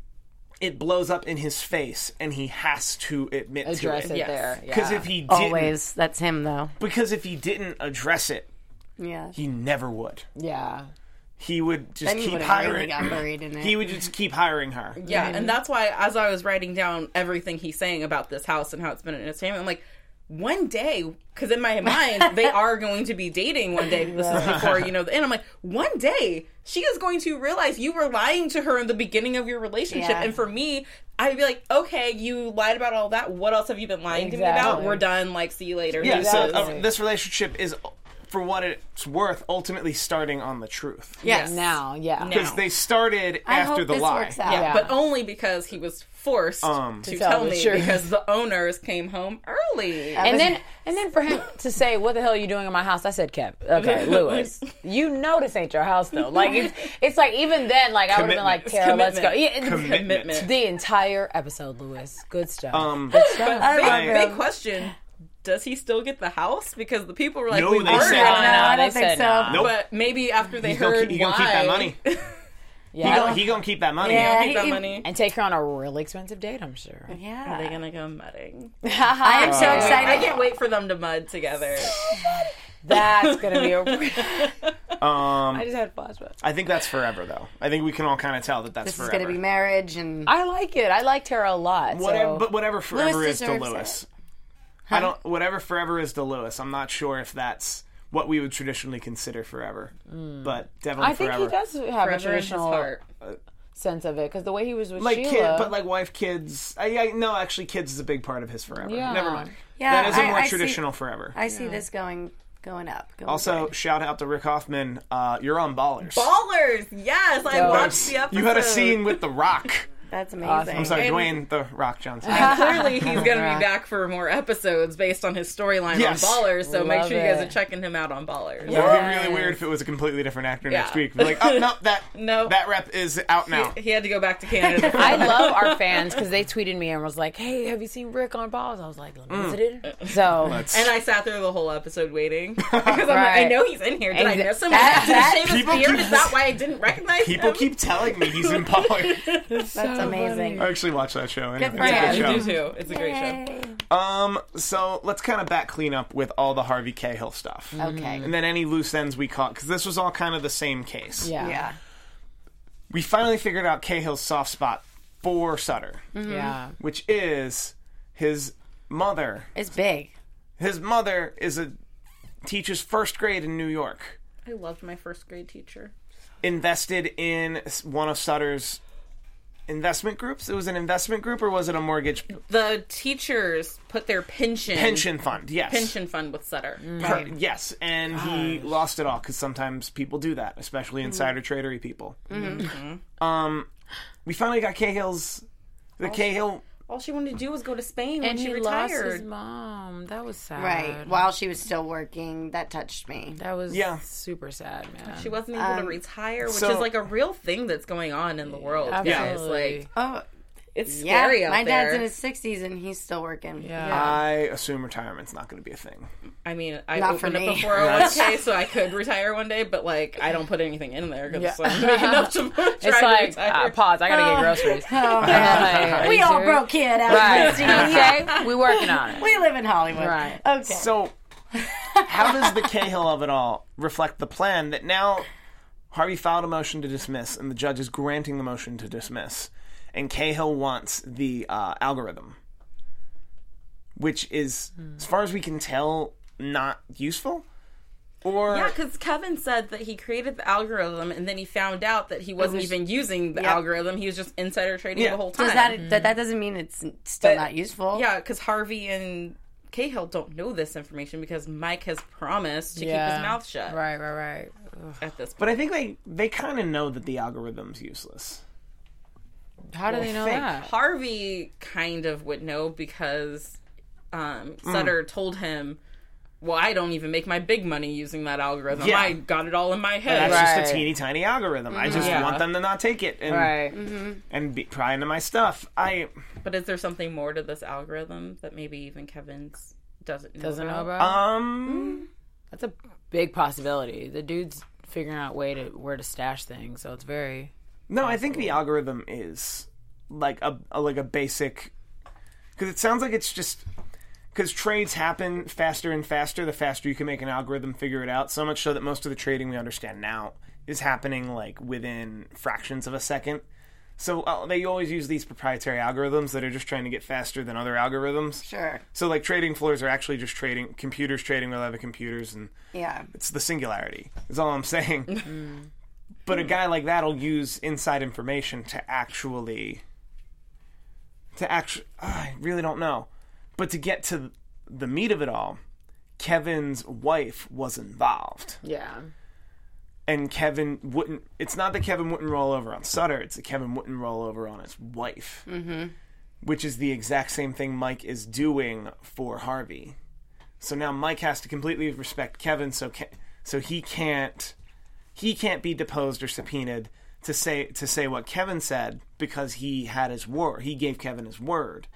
it blows up in his face, and he has to admit Address to it it. Yes. there. Because yeah. if he didn't, always that's him though. because if he didn't address it, Yeah. he never would. Yeah. He would just Then you keep would have really hiring. got buried in it. He would just keep hiring her. Yeah, and that's why as I was writing down everything he's saying about this house and how it's been an entertainment, I'm like, one day, because in my mind, they are going to be dating one day. This is before, you know, the end. I'm like, one day, she is going to realize you were lying to her in the beginning of your relationship. Yeah. And for me, I'd be like, okay, you lied about all that. What else have you been lying to me Exactly. about? We're done. Like, see you later. Yeah, so Exactly. uh, this relationship is, for what it's worth, ultimately starting on the truth. Yes. Now, yeah. Now. Because they started I after hope the this lie. works out. Yeah, Yeah. but only because he was forced Um, to, To tell, tell the me truth. because the owners came home early. And then, and then for him to say, "What the hell are you doing in my house?" I said, "Kev, okay, Lewis, you know this ain't your house though." Like it's, it's like even then, like I would have been like, Commitment. "Tara, let's go." Commitment. Yeah, it's- Commitment. Commitment. the entire episode, Lewis. Good stuff. Um, Good stuff. But I big, love big him. question: does he still get the house? Because the people were like, No, "We they were said- gonna." no, I they don't think said so. no. Nope. But maybe after they He's gonna heard keep- he gonna why, keep that money. he yeah, gonna, he gonna keep that money. Yeah. keep that he- money. and take her on a really expensive date. I'm sure. Yeah. Are they gonna go mudding? I am so excited. I can't wait for them to mud together. That's gonna be a. Um, I just had flashbacks. I think that's forever, though. I think we can all kind of tell that that's This is forever. going to be marriage and I like it. I like Tara a lot. Whatever, so. but whatever forever Lewis is to deserves Lewis. I don't. Whatever forever is to Lewis. I'm not sure if that's what we would traditionally consider forever, but definitely I think forever. he does have a Forever in his traditional heart. sense of it because the way he was with Like Sheila. kid, but like wife, kids. I, I no, actually, kids is a big part of his forever. Yeah. Never mind. Yeah, that is a I- more I see- traditional forever. I see this going going up. Going Also, big. shout out to Rick Hoffman. Uh, you're on Ballers. Ballers, yes, I Dope. watched the episode. You had a scene with The Rock. That's amazing. Awesome. I'm sorry, And- Dwayne The Rock Johnson. Clearly, he's going to Right. be back for more episodes based on his storyline Yes. on Ballers. So make Love sure you guys it. are checking him out on Ballers. That would be really weird if it was a completely different actor Yeah. next week. Be like, oh no, that No. that rep is out now. He, he had to go back to Canada. I love our fans because they tweeted me and was like, "Hey, have you seen Rick on Balls?" I was like, "Let me visit it." So Let's- And I sat there the whole episode waiting because I'm like, Right. I know he's in here. Did I Exa- miss him? that- Did that- he shave his People beard? keep- Is that why I didn't recognize People him? keep telling me he's in Ballers. That's amazing. I actually watched that show. Anyway. Good for It's a him. good Yeah, show. you do too. It's a great show. Um, so let's kind of back clean up with all the Harvey Cahill stuff. Okay. And then any loose ends we caught, because this was all kind of the same case. yeah, Yeah. We finally figured out Cahill's soft spot for Sutter, yeah. which is his mother. It's big. His mother is a teaches first grade in New York. I loved my first grade teacher. Invested in one of Sutter's investment groups. It was an investment group, or was it a mortgage The teachers put their pension pension fund? Yes, pension fund with Sutter. Per- yes, and he lost it all because sometimes people do that, especially insider tradery people. Um, we finally got Cahill's. The Cahill. All she wanted to do was go to Spain when And she he lost retired. his mom. That was sad. Right. While she was still working, that touched me. That was Yeah. super sad, man. She wasn't able to retire, which so- is like a real thing that's going on in the world. Guys. Absolutely. Like Oh, it's yeah. scary out My there. dad's in his sixties and he's still working. Yeah. I assume retirement's not going to be a thing. I mean, I Not for opened up me. a four oh one k so I could retire one day, but like I don't put anything in there because Yeah. it's like big enough to try It's to like, retire. uh, pause. I gotta get groceries. Oh, man. Like, are we you all serious? broke kid out Right. of this. Okay. We working on it. We live in Hollywood. Right. Okay. So, how does the Cahill of it all reflect the plan that now Harvey filed a motion to dismiss, and the judge is granting the motion to dismiss, and Cahill wants the uh, algorithm, which is, as far as we can tell, not useful? Or Yeah, because Kevin said that he created the algorithm and then he found out that he wasn't was- even using the Yep. algorithm. He was just insider trading Yeah. the whole time. Does that, that that doesn't mean it's still But- not useful? Yeah, because Harvey and Cahill don't know this information because Mike has promised to keep his mouth shut Right, right, right. Ugh. at this point. But I think they, they kind of know that the algorithm's useless. How do they know think. that? Harvey kind of would know because um, Mm. Sutter told him, well, I don't even make my big money using that algorithm. Yeah. I got it all in my head. That's Right. just a teeny tiny algorithm. I just Yeah. want them to not take it and Right. and be, pry into my stuff. I But is there something more to this algorithm that maybe even Kevin's doesn't know Doesn't know about? about. um. That's a big possibility. The dude's figuring out way to where to stash things, so it's very. No, I think the algorithm is like a, a like a basic, because it sounds like it's just because trades happen faster and faster. The faster you can make an algorithm figure it out, so much so that most of the trading we understand now is happening like within fractions of a second. So uh, they always use these proprietary algorithms that are just trying to get faster than other algorithms. Sure. So like trading floors are actually just trading computers trading with other computers, and Yeah. it's the singularity. Is all I'm saying. But a guy like that will use inside information to actually, to actually, I really don't know, but to get to the meat of it all, Kevin's wife was involved. Yeah. And Kevin wouldn't, it's not that Kevin wouldn't roll over on Sutter, it's that Kevin wouldn't roll over on his wife. Mm-hmm. Which is the exact same thing Mike is doing for Harvey. So now Mike has to completely respect Kevin, so Ke- so he can't he can't be deposed or subpoenaed to say to say what Kevin said because he had his word. He gave Kevin his word.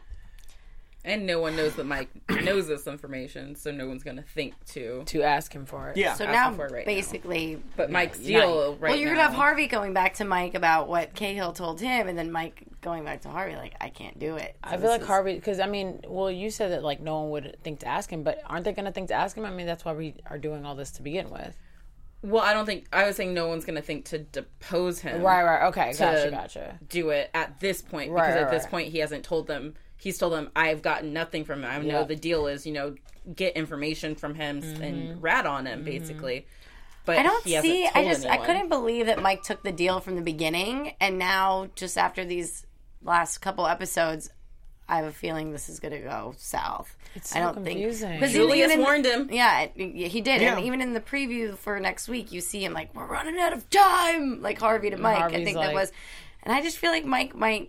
And no one knows that Mike knows this information, so no one's going to think to. To ask him for it. Yeah. So Asking now, for it right basically, But Mike's not- deal right well, you're now. gonna have Harvey going back to Mike about what Cahill told him, and then Mike going back to Harvey like, I can't do it. So I feel this like is- Harvey, because I mean, well, you said that like no one would think to ask him, but aren't they going to think to ask him? I mean, that's why we are doing all this to begin with. Well, I don't think. I was saying no one's going to think to depose him. Right, right, okay, to gotcha, gotcha. do it at this point Right, because right, at this right. point he hasn't told them. He's told them I've gotten nothing from him. I know Yeah. the deal is you know get information from him Mm-hmm. and rat on him basically. But I don't he hasn't see. I told just I anyone. couldn't believe that Mike took the deal from the beginning, and now just after these last couple episodes, I have a feeling this is going to go south. It's I so don't confusing. think 'cause Julius even in- warned him. Yeah, it- he did, Yeah. and even in the preview for next week, you see him like, "We're running out of time," like Harvey to Mike. I Harvey's think like- that was, and I just feel like Mike might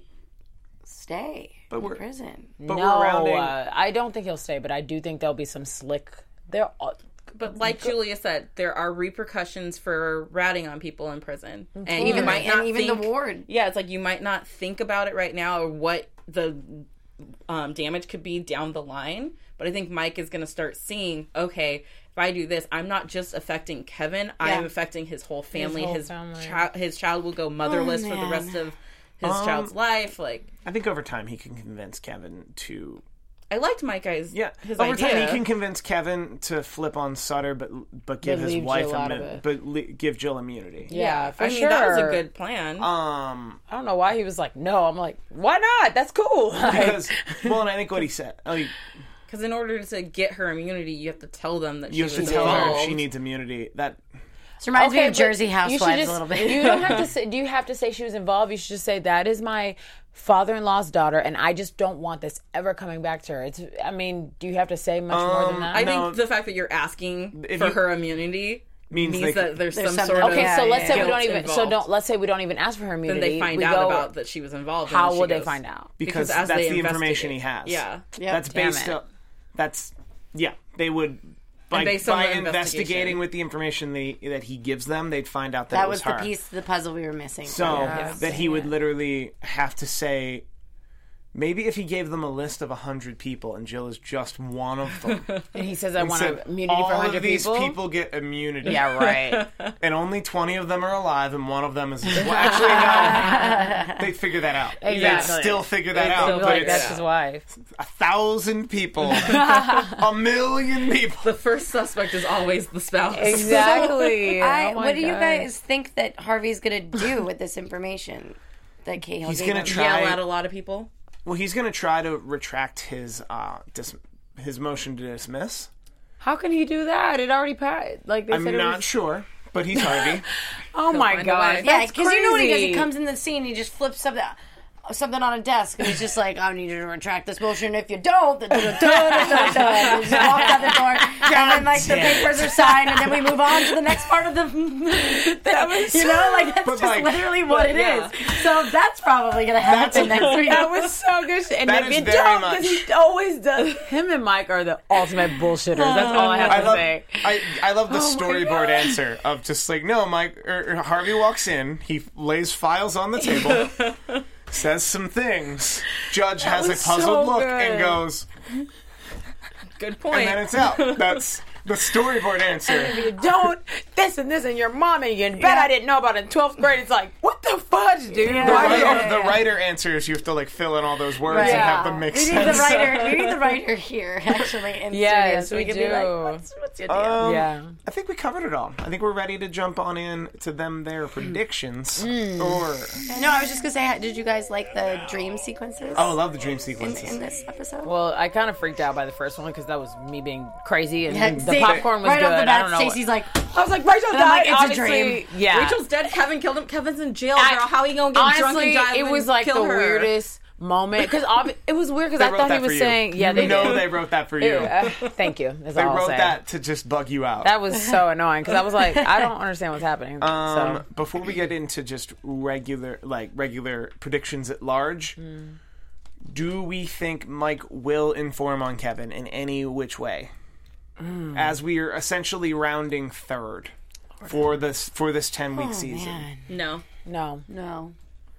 stay But in we're- prison. But no, we're rounding. uh, I don't think he'll stay, but I do think there'll be some slick. There, But like Julia said, there are repercussions for ratting on people in prison, and you Even, might and not even think, the ward. Yeah, it's like you might not think about it right now or what the um, damage could be down the line. But I think Mike is going to start seeing, okay, if I do this, I'm not just affecting Kevin, I am Yeah. affecting his whole family. whole His family. child, his child will go motherless Oh, for the man. rest of his Um, child's life. Like, I think over time he can convince Kevin to. I liked Mike Guy's Yeah, his over idea. time he can convince Kevin to flip on Sutter, but but give But his leave wife Jill out of immu- it. but li- give Jill immunity. yeah, for I mean sure. that was a good plan. Um, I don't know why he was like, no. I'm like, why not? That's cool. Like, because well, and I think what he said, like, Because in order to get her immunity, you have to tell them that you she have was to tell her if involved. she needs immunity. That This reminds me okay, of Jersey but you should Housewives just- a little bit. You don't have to say. Do you have to say she was involved? You should just say that is my father-in-law's daughter, and I just don't want this ever coming back to her. It's. I mean, do you have to say much more than Um, that? I No. think the fact that you're asking If for you- her immunity means means, they that could- there's, There's some something- sort of Okay, so Yeah, let's yeah, say yeah. we don't even. guilt So involved. don't. Let's say we don't even ask for her Then immunity. they find we out go, about that she was involved. How and then will she they goes- find out? because, as that's they the information he investigate. has. Yeah. Yep. that's Damn based. it. On, that's yeah. They would by, based on by the investigating investigation. with the information they, that he gives them, they'd find out that, That it was was the her. piece of the puzzle we were missing. So Yeah. that he would literally have to say, maybe if he gave them a list of a hundred people and Jill is just one of them, And he says, "I and want said, immunity all for one hundred of these people." people get immunity. Yeah, right. And only twenty of them are alive, and one of them is. Well, actually, no. They'd figure that out. Exactly. They'd still figure that They'd out. still But like it's that's his wife. a thousand people, a million people. The first suspect is always the spouse. Exactly. I, Oh my what do you God. guys think that Harvey's going to do with this information that Cahill He's gave gonna him? try- Yell at a lot of people. Well, he's going to try to retract his uh, dis- his motion to dismiss. How can he do that? It already passed. Like they I'm said, it not was- sure, but he's Harvey. Oh my find a god! way. Yeah, That's because you know what he does? He crazy. comes in the scene, he just flips something something on a desk, and he's just like, "I need you to retract this motion. If you don't, da, da, da, da, da, da," and he just walks out the door, and then like the damn it. papers are signed, and then we move on to the next part of the. That was, you know, like that's But, just like- literally what it is. yeah. So that's probably gonna happen next week. That was so good. And That if is you very don't, much- because he always does. Him and Mike are the ultimate bullshitters. That's all I have I to love, say. I, I love the Oh my storyboard God. answer of just like, no, Mike, or, or Harvey walks in, he lays files on the table, says some things, judge has a was puzzled so look good. and goes, Good point. and then it's out. That's the storyboard answer. If you don't, this and this, and your mom, and you bet yeah. I didn't know about it in twelfth grade. It's like, what the fudge, dude? Yeah. The, writer, yeah, yeah. the writer answers, you have to like fill in all those words right. and yeah. have them make we sense. Need the writer, we need the writer here, actually, in yes, studio. So we, we do. can be like, what's, what's your deal? Um, yeah. I think we covered it all. I think we're ready to jump on in to them, their predictions. Mm. Or No, I was just going to say, did you guys like the dream sequences? Oh, I love the dream sequences. In, in this episode? Well, I kind of freaked out by the first one because that was me being crazy, and yeah, the see, popcorn was right good. Off the bat, I don't know. Stacey's like, I was like, Rachel died. Like, it's Obviously, a dream. Yeah, Rachel's dead. Kevin killed him. Kevin's in jail, I, girl. How are you gonna get honestly, drunk and drive it was and like kill the her? weirdest moment because obvi- it was weird because I thought he was saying, yeah, they know did. they wrote that for you. Uh, thank you. That's they all I'll wrote say. that to just bug you out. That was so annoying because I was like, I don't understand what's happening. Um, so. Before we get into just regular, like regular predictions at large, mm. do we think Mike will inform on Kevin in any which way? Mm. As we are essentially rounding third for this for this ten week oh, season. Man. No, no, no.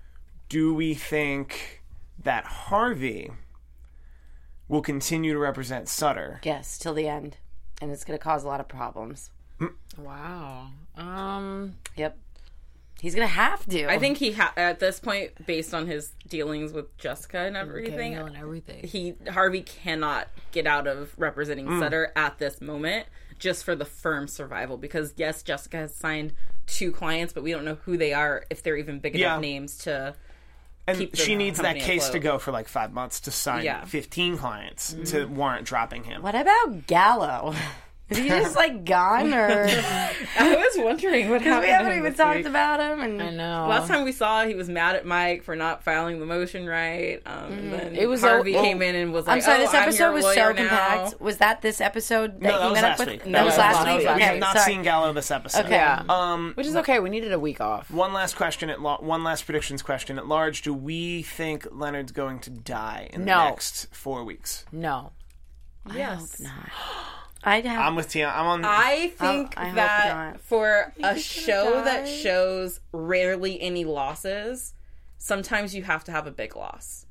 Do we think that Harvey will continue to represent Sutter? Yes, till the end, and it's going to cause a lot of problems. Wow. Um. Yep. He's going to have to. I think he ha- at this point, based on his dealings with Jessica and everything, and everything, he Harvey cannot get out of representing mm. Sutter at this moment, just for the firm's survival. Because yes, Jessica has signed two clients, but we don't know who they are, if they're even big yeah. enough names to. And keep she needs that case afloat. to go for like five months to sign yeah. fifteen clients mm-hmm. to warrant dropping him. What about Gallo? Is he just like gone, or I was wondering what happened. We haven't even talked week. about him. And I know. Last time we saw, he was mad at Mike for not filing the motion right. Um, mm. and then it was Harvey a, well, came in and was like, "I'm sorry, oh, this episode I'm was your so lawyer compact." now. Was that this episode? That no, that he was met last up week. with? That, that was was last last week. week. We Okay, have not sorry. seen Gallo this episode. Okay. Yeah. Um, Which is okay. We needed a week off. One last question at lo- one last predictions question at large. Do we think Leonard's going to die in no. the next four weeks? No. Yes. I hope not. I'd have. I'm with Tia. I'm on. I think I hope that not. for a He's show gonna that die. shows rarely any losses, sometimes you have to have a big loss.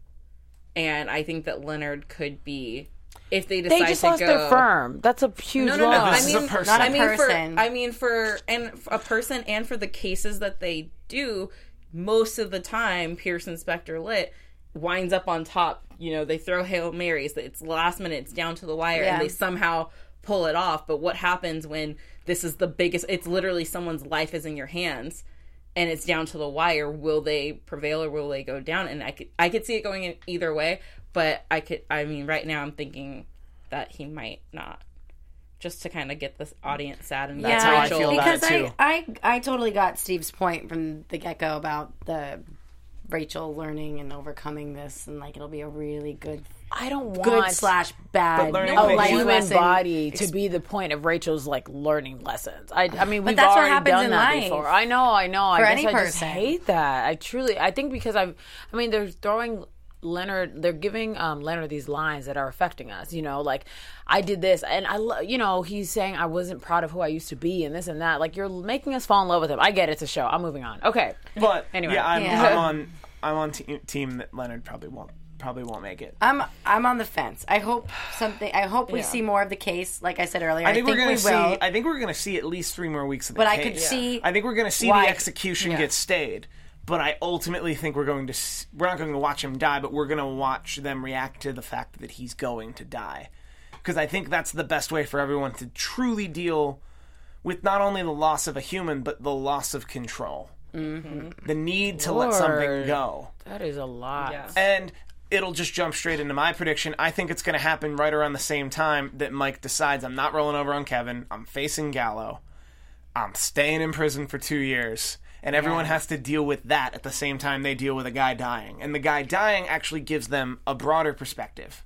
And I think that Leonard could be, if they decide They just to lost go. their firm. That's a huge No, no, no. loss. This I is a mean, person. Not a I mean, person. for I mean, for and a person, and for the cases that they do, most of the time, Pearson Spector Lit winds up on top. You know, they throw Hail Marys. It's last minute. It's down to the wire, Yeah. and they somehow pull it off. But what happens when this is the biggest? It's literally someone's life is in your hands, and it's down to the wire. Will they prevail or will they go down? And I could, I could see it going in either way. But I could, I mean, right now I'm thinking that he might not, just to kind of get this audience sad. And That's yeah, how I Rachel. feel about because it, too. I, I, I totally got Steve's point from the get go about the Rachel learning and overcoming this, and like it'll be a really good, I don't want good slash bad But learning a makes life you- human lesson. body to be the point of Rachel's like learning lessons. I, I mean, we've that's what already happens done in that life. before. I know, I know. For I any guess I just person. hate that. I truly, I think because I've, I mean, they're throwing Leonard, they're giving um, Leonard these lines that are affecting us. You know, like I did this, and I, lo- you know, he's saying I wasn't proud of who I used to be, and this and that. Like you're making us fall in love with him. I get it, it's a show. I'm moving on. Okay, But Anyway. yeah, I'm, Yeah. I'm on. I'm on te- team that Leonard probably won't. Probably won't make it. I'm I'm on the fence. I hope something. I hope we Yeah. see more of the case. Like I said earlier, I think, we're gonna we see. will. I think we're gonna see at least three more weeks of the But I case. could see I think we're gonna see why- the execution Yeah. get stayed. But I ultimately think we're going to. s- We're not going to watch him die, but we're going to watch them react to the fact that he's going to die. Because I think that's the best way for everyone to truly deal with not only the loss of a human, but the loss of control. Mm-hmm. The need to let something Lord. go. that is a lot. Yeah. And it'll just jump straight into my prediction. I think it's going to happen right around the same time that Mike decides I'm not rolling over on Kevin. I'm facing Gallo. I'm staying in prison for two years. And everyone has to deal with that at the same time they deal with a guy dying. And the guy dying actually gives them a broader perspective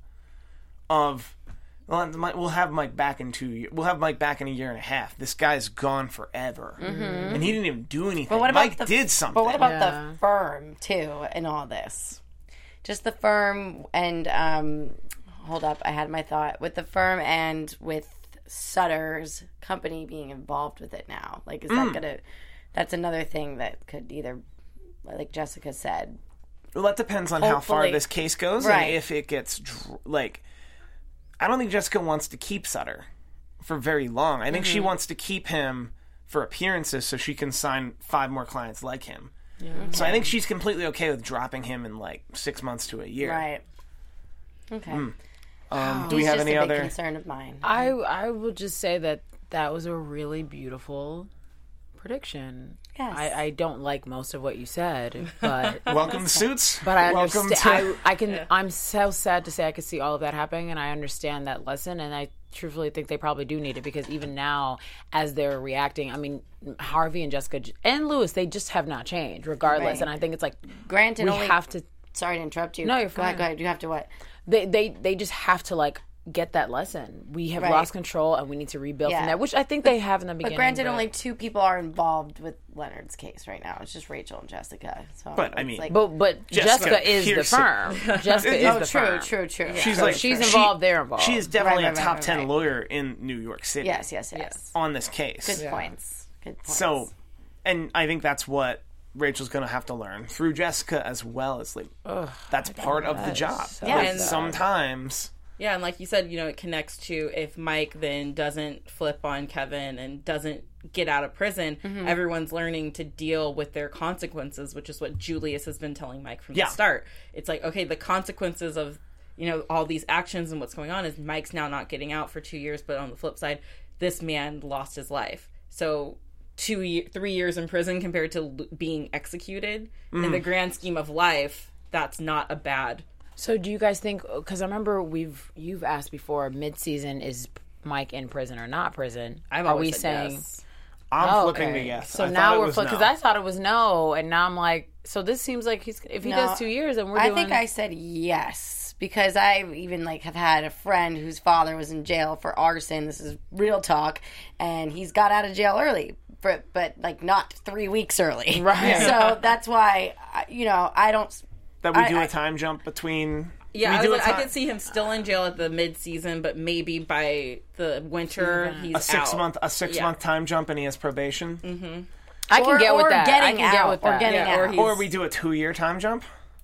of, well, we'll have Mike back in two years. We'll have Mike back in a year and a half. This guy's gone forever. Mm-hmm. And he didn't even do anything. But what about Mike the, did something. But what about Yeah. the firm too in all this? Just the firm and um, hold up, I had my thought with the firm and with Sutter's company being involved with it now. Like, is Mm. that gonna? That's another thing that could either, like Jessica said, Well, that depends on how far Hopefully. this case goes Right. and if it gets dr- like. I don't think Jessica wants to keep Sutter for very long. I think Mm-hmm. she wants to keep him for appearances so she can sign five more clients like him. Yeah. So I think she's completely okay with dropping him in like six months to a year. Right. Okay. Mm. Um, do He's we have just any a big other concern of mine? I I will just say that that was a really beautiful prediction. Yes. I, I don't like most of what you said, but welcome to Suits? but I welcome understand. to I, I can. I'm so sad to say I could see all of that happening, and I understand that lesson, and I truthfully think they probably do need it because even now, as they're reacting, I mean, Harvey and Jessica j- and Lewis, they just have not changed, regardless. Right. And I think it's like, Granted, we only, have to. Sorry to interrupt you. No, you're Go ahead, fine. go ahead. You have to what? They they they just have to like get that lesson. We have Right. lost control, and we need to rebuild Yeah. from that, which I think they have in the beginning. But granted, only two people are involved with Leonard's case right now. It's just Rachel and Jessica. So But, I it's mean- like, But but Jessica Jessica, is the Pearson. firm. Jessica is oh, the true, firm. true, true. She's So like she's she- involved, they're involved. She is definitely Right, right, a right, top right, ten right. lawyer in New York City. Yes, yes, yes. On this case. Good points. Good points. So, and I think that's what Rachel's going to have to learn through Jessica as well as like that's part of the job. so Yeah, Like, and- sometimes Yeah, and like you said, you know, it connects to if Mike then doesn't flip on Kevin and doesn't get out of prison, Mm-hmm. everyone's learning to deal with their consequences, which is what Julius has been telling Mike from Yeah. the start. It's like, okay, the consequences of, you know, all these actions and what's going on is Mike's now not getting out for two years, but on the flip side, this man lost his life. So two, ye- three years in prison compared to l- being executed, in Mm. the grand scheme of life, that's not a bad. So do you guys think? Because I remember we've you've asked before. Mid-season, is Mike in prison or not prison? I've Are always we said saying? yes. I'm Oh, flipping okay. to yes. So I now thought it we're was because no. I thought it was no, and now I'm like, so this seems like he's if he No, does two years, and we're I doing. think I said yes because I even like have had a friend whose father was in jail for arson. This is real talk, and he's got out of jail early, but but like not three weeks early. Right. So that's why I- you know I don't. that we I- do I- a time jump between. Yeah, we I, do was a like, I time- could see him still in jail at the mid-season, but maybe by the winter he's a six out. month a six Yeah. month time jump and he has probation, Mm-hmm. I can or- get with or that. I getting can get out, with or that. getting Yeah, out. or he's- or we do a two year time jump.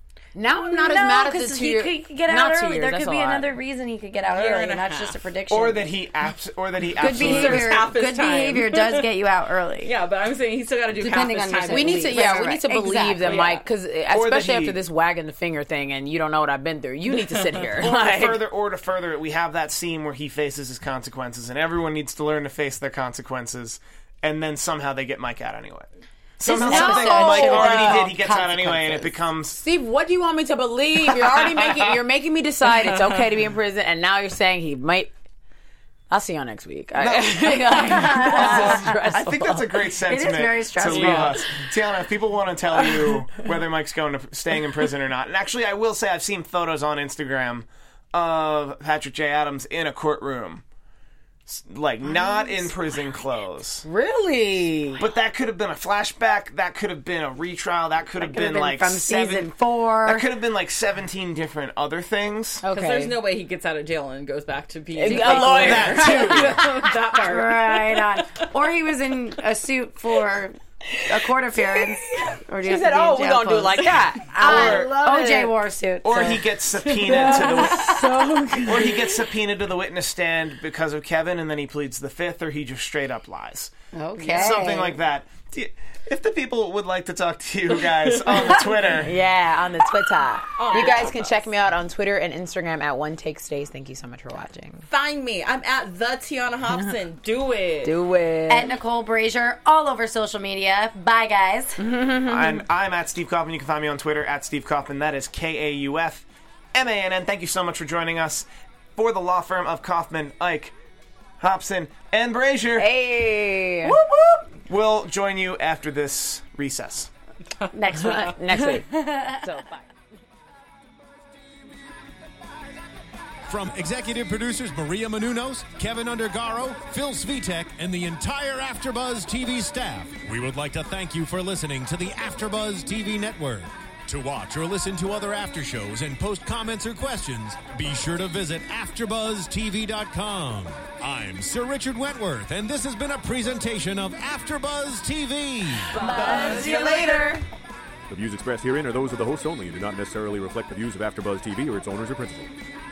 Now I'm not no, as mad at the because two he year. could, could get out not two early. years, There that's could a be lot. another reason he could get out Year early, and a not half. just a prediction. Or that he abs- or that he good absolutely behavior. half his Good time. behavior does get you out early. Yeah, but I'm saying he's still got to do Depending half his on your time. situation. We at need to, least. yeah, Right, we right, need to right. believe Exactly, that yeah. Mike, because Or that especially he- after this wagging the finger thing, and you don't know what I've been through, you need to sit here. Or Like- to further, or to further it, we have that scene where he faces his consequences, and everyone needs to learn to face their consequences, and then somehow they get Mike out anyway. Somehow is something also Mike already did, called he gets out anyway, and it consequences. becomes Steve, what do you want me to believe? You're already making you're making me decide it's okay to be in prison, and now you're saying he might. I'll see y'all next week. I, I think that's a great sentiment very to stressful. leave us. Tiana, if people want to tell you whether Mike's going to staying in prison or not, and actually I will say I've seen photos on Instagram of Patrick J. Adams in a courtroom. S- Like, not in prison clothes. really. But that could have been a flashback. That could have been a retrial. That could have Could have been, like from seven, season four. That could have been like seventeen different other things. Okay. Because there's no way he gets out of jail and goes back to being A lawyer. that part. Right on. Or he was in a suit for a court appearance. Or do you She have said, to be in "Oh, we're jail gonna do it clothes?" like that." I Or- love O it. J wore a suit. Or so- he gets subpoenaed to the or he gets subpoenaed to the witness stand because of Kevin, and then he pleads the fifth, or he just straight up lies. Okay. Something like that. Do you- If the people would like to talk to you guys on the Twitter, Yeah, on the Twitter. You guys can check me out on Twitter and Instagram at One Take Stays. Thank you so much for watching. Find me. I'm at the Tiana Hobson. Do it. Do it. At Nicole Brazier, all over social media. Bye, guys. and I'm at Steve Kaufman. You can find me on Twitter at Steve Kaufman. That is K A U F M A N N. Thank you so much for joining us for the law firm of Kaufman, Ike, Hobson, and Brazier. Hey. Whoop, whoop. We'll join you after this recess. Next week. Next week. So, bye. From executive producers Maria Menounos, Kevin Undergaro, Phil Svitek, and the entire AfterBuzz T V staff, we would like to thank you for listening to the AfterBuzz T V network. To watch or listen to other after shows and post comments or questions, be sure to visit after buzz T V dot com. I'm Sir Richard Wentworth, and this has been a presentation of AfterBuzz T V. See you later. The views expressed herein are those of the hosts only and do not necessarily reflect the views of AfterBuzz T V or its owners or principals.